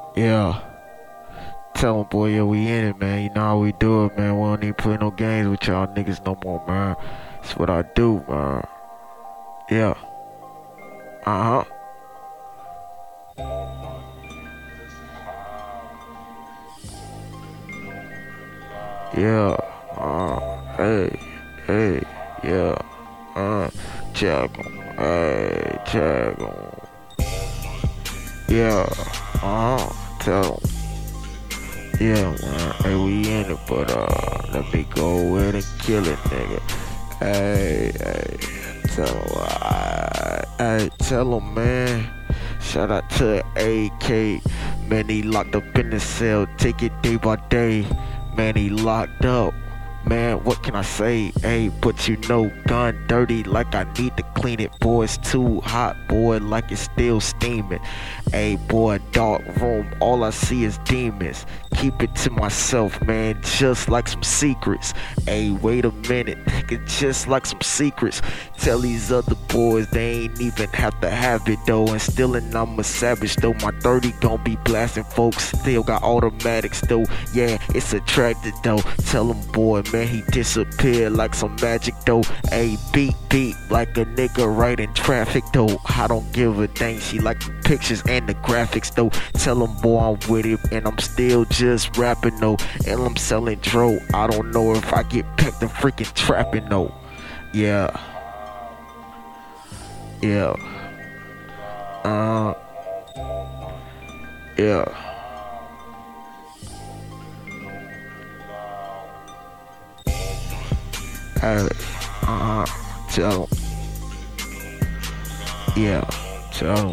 Yeah. Tell 'em, boy, yeah, we in it, man. You know how we do it, man. We don't even play no games with y'all niggas no more, man. That's what I do, man. Yeah. Uh-huh. Yeah. Hey. Hey. Yeah. Check 'em. Hey, check 'em. Yeah. Tell 'em. Yeah, man. Hey, we in it, but let me go in and kill it, nigga. Hey, tell him, man. Shout out to AK. Man, he locked up in the cell. Take it day by day. Man, he locked up. Man, what can I say? Hey, but you know, gun dirty like I need to clean it. Boy, it's too hot, boy, like it's still steaming. Hey, boy, dark room, all I see is demons. Keep it to myself, man, just like some secrets. Hey, wait a minute, nigga, just like some secrets. Tell these other boys they ain't even have to have it though. And still, I'm a savage though. My 30 gon' be blasting, folks. Still got automatics though. Yeah, it's attracted though. Tell them, boy, man, he disappeared like some magic though. Hey, beat like a nigga right in traffic though. I don't give a dang. She like the pictures and the graphics though. Tell them, boy, I'm with it and I'm still just rapping though. And I'm selling dro. I don't know if I get packed and freaking trapping though. Yeah. Yeah. Yeah. Hey, tell 'em. Yeah, tell 'em.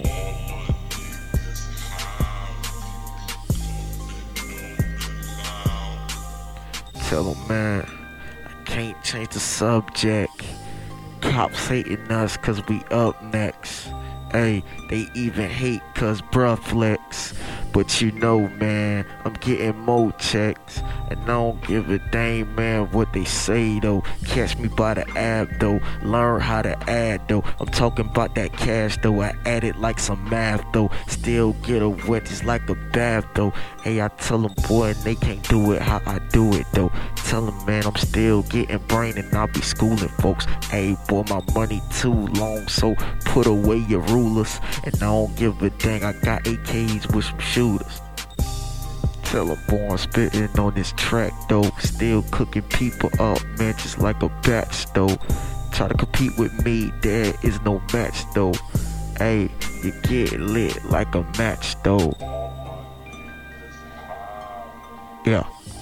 Tell 'em, man. I can't change the subject. Cops hating us cause we up next. Hey, they even hate cause bruh flex. But you know, man, I'm getting more checks. And I don't give a dang, man, what they say though. Catch me by the app though. Learn how to add though. I'm talking about that cash though. I add it like some math though. Still get a wet just like a bath though. Hey, I tell them, boy, and they can't do it how I do it though. Tell them, man, I'm still getting brain and I'll be schooling folks. Hey, boy, my money too long, so put away your rulers. And I don't give a dang, I got AKs with some shooters. Tell them, boy, I'm spitting on this track though. Still cooking people up, man, just like a batch though. Try to compete with me, there is no match though. Hey, you get lit like a match though. Yeah.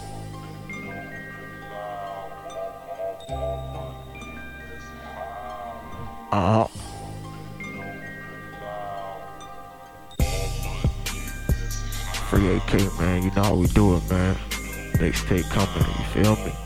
Uh-huh. Free AK, man. You know how we do it, man. Next take coming, you feel me?